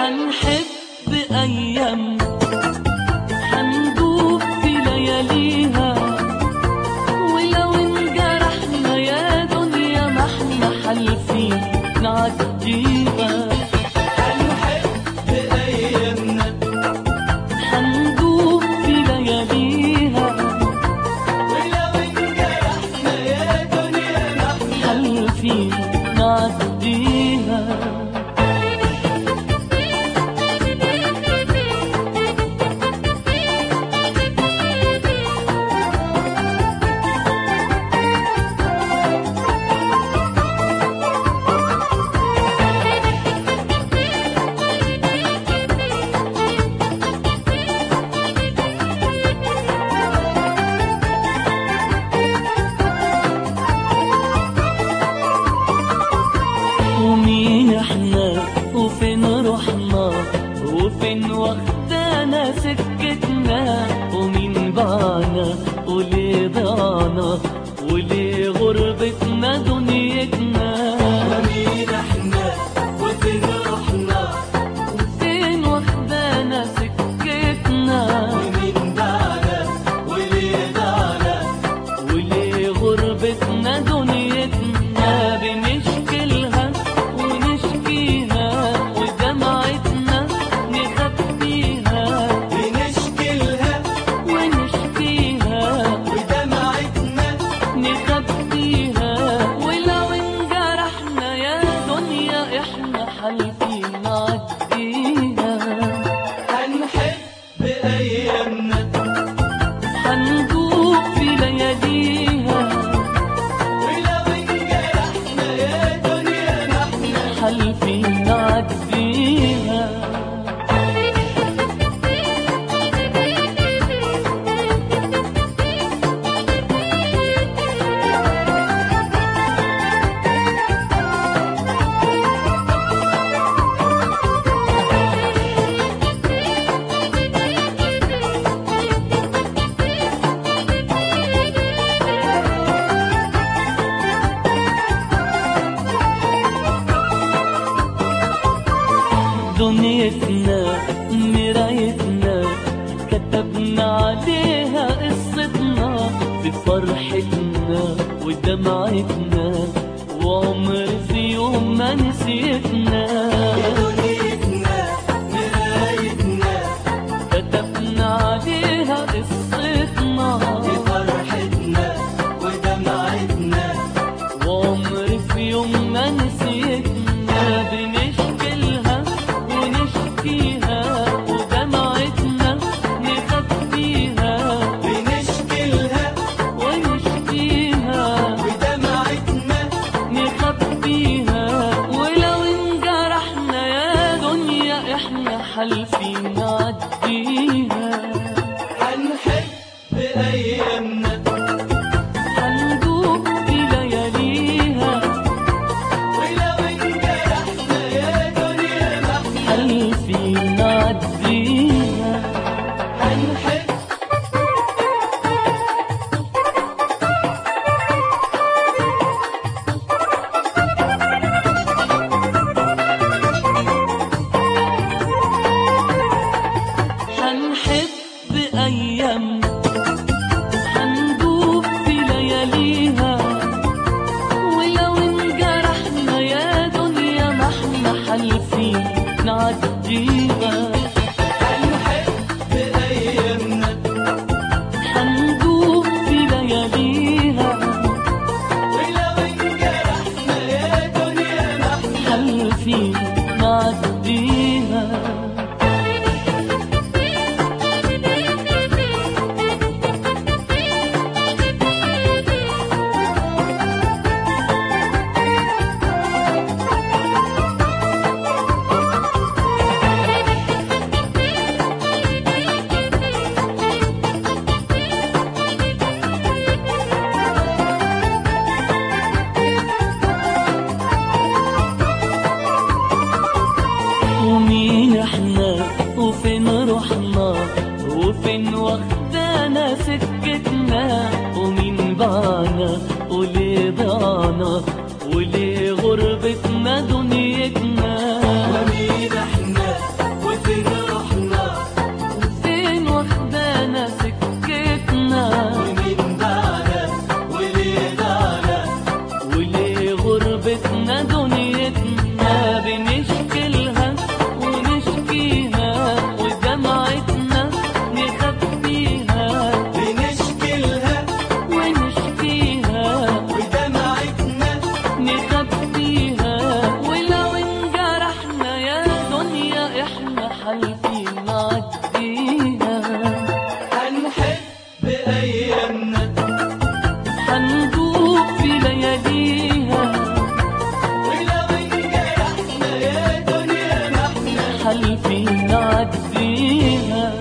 حنحب أيامنا، حندوب في لياليها، ولو انجرحنا يا دنيا ما احنا حالفين نعديها. حنحب أيامنا، حندوب في لياليها، ولو انجرحنا يا دنيا ما احنا حالفين نعديها. ومين احنا وفين رحنا وفين واخدانا سكتنا، ومين باعنا وليه ضعنا وليه غربتنا دنيتنا. ومين احنا وفين رحنا وفين واخدانا سكتنا، ومين باعنا وليه ضعنا وليه غربتنا دنيتنا. بنشكلها ونشكيها ودمعتنا نخبيها، بنشكلها ونشكيها ودمعتنا نخبيها. ولو انجرحنا يا دنيا احنا حالفين نعديها. حنحب أيامنا، حندوب في لياليها، ولو انجرحنا يا دنيا ما احنا حالفين نعديها. دنيتنا مرايتنا كتبنا عليها قصتنا، بفرحتنا ودمعتنا وعمر في يوم ما نسيتنا. دنيتنا مرايتنا كتبنا عليها قصتنا، بفرحتنا ودمعتنا وعمر في يوم ما نسيتنا. بنشكلها ونشكيها ودمعتنا نخبيها، بنشكلها ونشكيها ودمعتنا نخبيها. ولو انجرحنا يا دنيا احنا حالفين نعديها. حنحب أيامنا، حندوب في لياليها، ولو انجرحنا يا دنيا ما احنا حالفين نعديها. حنحب حنحب أيامنا، حندوب في لياليها، ولو انجرحنا يا دنيا ما احنا حالفين نعديها. حنحب أيامنا، حندوب في لياليها، ولو انجرحنا يا دنيا ما احنا حالفين نعديها. ومين احنا وفين رحنا وفين واخدانا سكتنا، ومين باعنا وليه ضعنا وليه غربتنا دنيتنا. ومين احنا حالفين نعديها.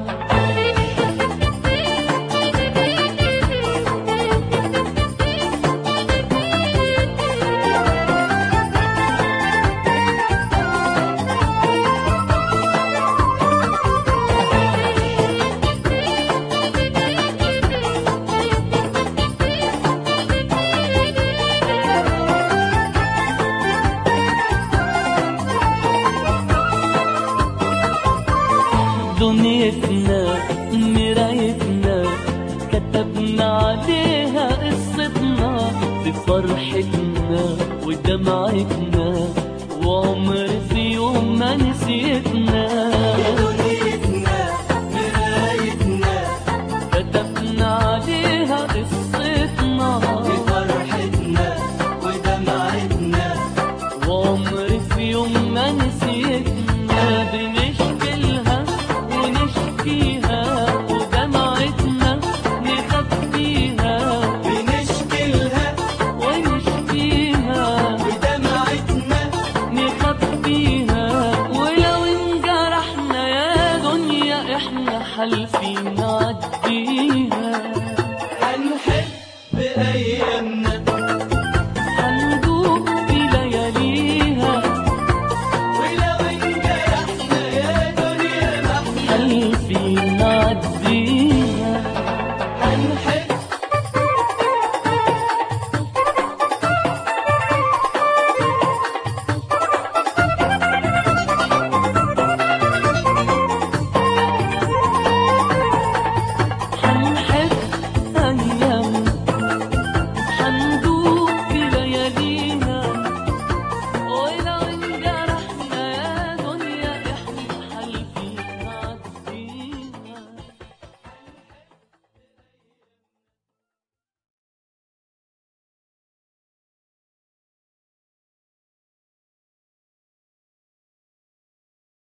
دنيتنا مرايتنا كتبنا عليها قصتنا، في فرحتنا ودمعتنا وعمر في يوم ما نسيتنا. دنيتنا مرايتنا كتبنا عليها قصتنا، في فرحتنا ودمعتنا وعمر في يوم ما نسيتنا. بنشكلها ونشكيها ودمعتنا نخبيها، بنشكلها ونشكيها ودمعتنا نخبيها. ولو انجرحنا يا دنيا احنا حالفين